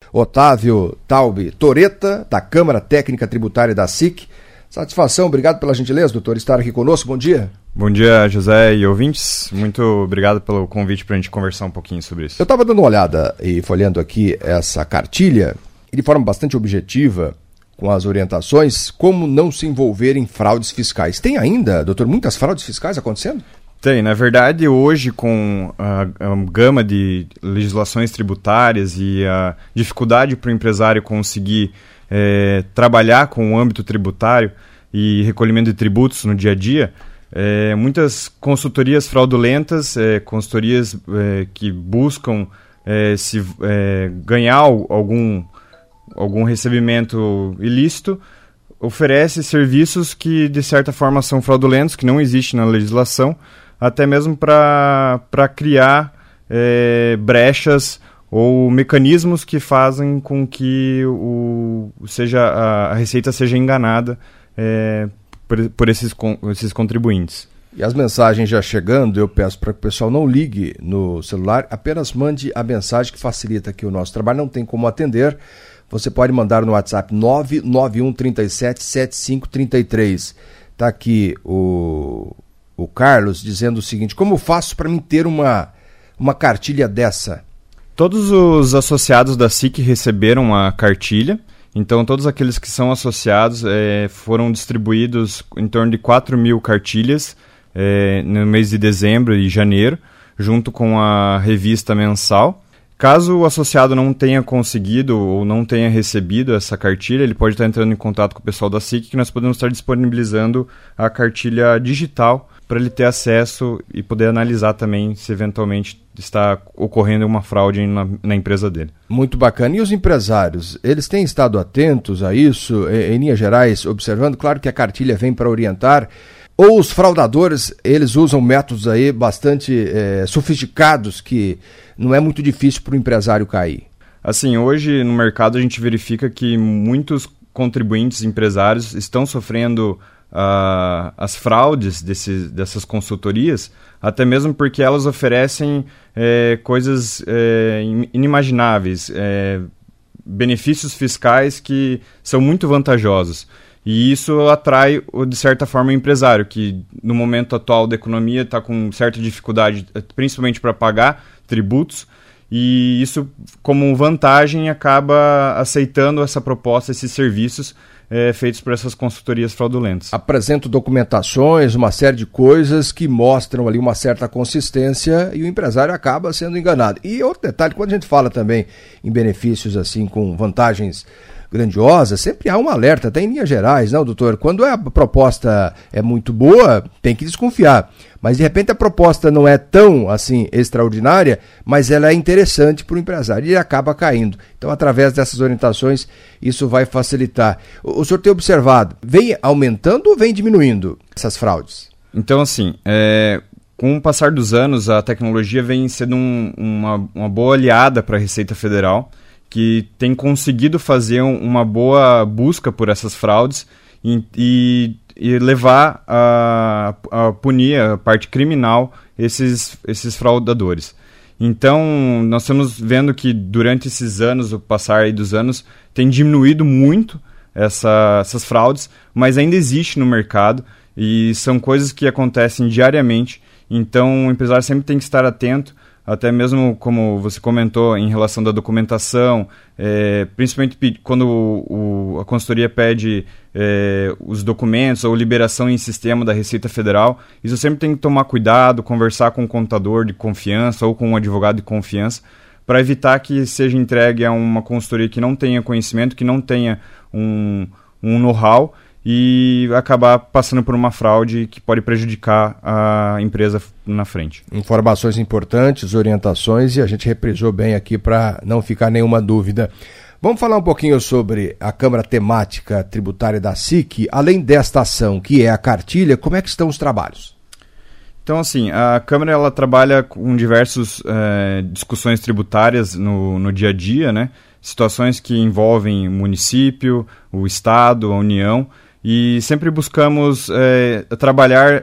Otávio Taube Toreta, da Câmara Técnica Tributária da SIC. Satisfação, obrigado pela gentileza, doutor, estar aqui conosco. Bom dia. Bom dia, José e ouvintes. Muito obrigado pelo convite para a gente conversar um pouquinho sobre isso. Eu estava dando uma olhada e folheando aqui essa cartilha, e de forma bastante objetiva, com as orientações, como não se envolver em fraudes fiscais. Tem ainda, doutor, muitas fraudes fiscais acontecendo? Tem, na verdade, hoje com a gama de legislações tributárias e a dificuldade para o empresário conseguir trabalhar com o âmbito tributário e recolhimento de tributos no dia a dia, muitas consultorias fraudulentas, consultorias que buscam ganhar algum recebimento ilícito, oferece serviços que de certa forma são fraudulentos, que não existem na legislação, até mesmo para criar brechas ou mecanismos que fazem com que a Receita seja enganada por esses contribuintes. E as mensagens já chegando, eu peço para que o pessoal não ligue no celular, apenas mande a mensagem que facilita aqui o nosso trabalho, não tem como atender. Você pode mandar no WhatsApp 991377533. Está aqui o Carlos dizendo o seguinte: como faço para mim ter uma cartilha dessa? Todos os associados da SIC receberam a cartilha, então todos aqueles que são associados foram distribuídos em torno de 4.000 cartilhas no mês de dezembro e janeiro, junto com a revista mensal. Caso o associado não tenha conseguido ou não tenha recebido essa cartilha, ele pode estar entrando em contato com o pessoal da SIC, que nós podemos estar disponibilizando a cartilha digital para ele ter acesso e poder analisar também se eventualmente está ocorrendo uma fraude na empresa dele. Muito bacana. E os empresários, eles têm estado atentos a isso, em linhas gerais, observando? Claro que a cartilha vem para orientar. Ou os fraudadores, eles usam métodos aí bastante sofisticados que não é muito difícil para o empresário cair? Assim, hoje no mercado a gente verifica que muitos contribuintes empresários estão sofrendo as fraudes dessas consultorias, até mesmo porque elas oferecem coisas inimagináveis, benefícios fiscais que são muito vantajosos. E isso atrai, de certa forma, o empresário, que no momento atual da economia está com certa dificuldade, principalmente para pagar tributos, e isso, como vantagem, acaba aceitando essa proposta, esses serviços feitos por essas consultorias fraudulentas. Apresento documentações, uma série de coisas que mostram ali uma certa consistência e o empresário acaba sendo enganado. E outro detalhe, quando a gente fala também em benefícios assim com vantagens grandiosas, sempre há um alerta, até em linhas gerais, não, doutor? Quando a proposta é muito boa, tem que desconfiar. Mas, de repente, a proposta não é tão, assim, extraordinária, mas ela é interessante para o empresário e ele acaba caindo. Então, através dessas orientações, isso vai facilitar. O senhor tem observado, vem aumentando ou vem diminuindo essas fraudes? Então, assim, com o passar dos anos, a tecnologia vem sendo uma boa aliada para a Receita Federal, que tem conseguido fazer uma boa busca por essas fraudes e levar a punir a parte criminal esses fraudadores. Então, nós estamos vendo que durante esses anos, o passar aí dos anos, tem diminuído muito essas fraudes, mas ainda existe no mercado e são coisas que acontecem diariamente. Então, o empresário sempre tem que estar atento, até mesmo como você comentou em relação da documentação, principalmente quando a consultoria pede os documentos ou liberação em sistema da Receita Federal, isso sempre tem que tomar cuidado, conversar com um contador de confiança ou com um advogado de confiança, para evitar que seja entregue a uma consultoria que não tenha conhecimento, que não tenha um know-how, e acabar passando por uma fraude que pode prejudicar a empresa na frente. Informações importantes, orientações, e a gente reprisou bem aqui para não ficar nenhuma dúvida. Vamos falar um pouquinho sobre a Câmara Temática Tributária da SIC. Além desta ação, que é a cartilha, como é que estão os trabalhos? Então, assim, a Câmara ela trabalha com diversas discussões tributárias no dia a dia, né? Situações que envolvem o município, o Estado, a União, e sempre buscamos trabalhar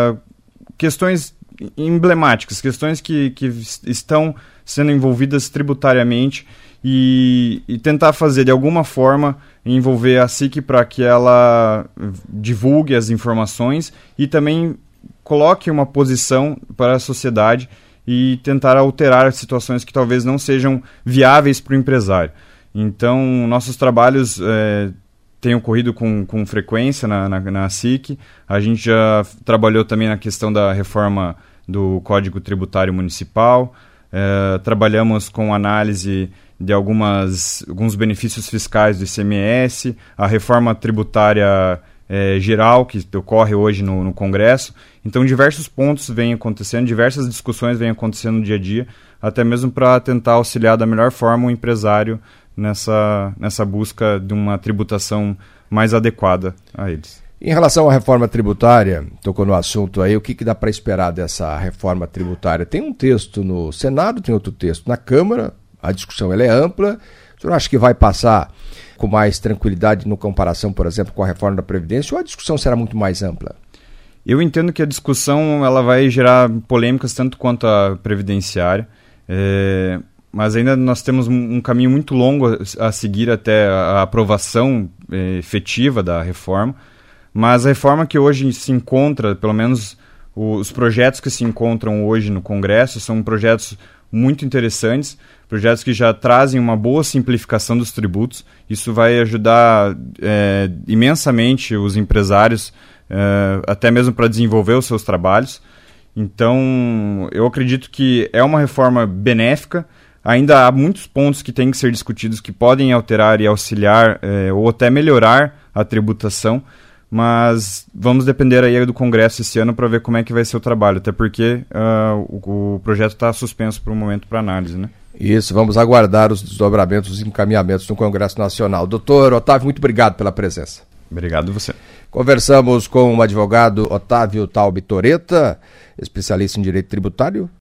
questões emblemáticas, questões que estão sendo envolvidas tributariamente e tentar fazer de alguma forma envolver a SIC para que ela divulgue as informações e também coloque uma posição para a sociedade e tentar alterar situações que talvez não sejam viáveis para o empresário. Então, nossos trabalhos têm ocorrido com frequência na SIC. A gente já trabalhou também na questão da reforma do Código Tributário Municipal. Trabalhamos com análise de alguns benefícios fiscais do ICMS, a reforma tributária geral que ocorre hoje no Congresso. Então, diversos pontos vêm acontecendo, diversas discussões vêm acontecendo no dia a dia, até mesmo para tentar auxiliar da melhor forma o empresário nessa busca de uma tributação mais adequada a eles. Em relação à reforma tributária, tocou no assunto aí, o que dá para esperar dessa reforma tributária? Tem um texto no Senado, tem outro texto na Câmara, a discussão ela é ampla. O senhor acha que vai passar com mais tranquilidade no comparação, por exemplo, com a reforma da Previdência, ou a discussão será muito mais ampla? Eu entendo que a discussão ela vai gerar polêmicas tanto quanto a previdenciária, mas ainda nós temos um caminho muito longo a seguir até a aprovação efetiva da reforma. Mas a reforma que hoje se encontra, pelo menos os projetos que se encontram hoje no Congresso, são projetos muito interessantes, projetos que já trazem uma boa simplificação dos tributos. Isso vai ajudar imensamente os empresários, até mesmo para desenvolver os seus trabalhos. Então, eu acredito que é uma reforma benéfica. Ainda há muitos pontos que têm que ser discutidos, que podem alterar e auxiliar ou até melhorar a tributação, mas vamos depender aí do Congresso esse ano para ver como é que vai ser o trabalho, até porque o projeto está suspenso por um momento para análise, né? Isso, vamos aguardar os desdobramentos, os encaminhamentos no Congresso Nacional. Doutor Otávio, muito obrigado pela presença. Obrigado você. Conversamos com o advogado Otávio Taubi Toreta, especialista em direito tributário.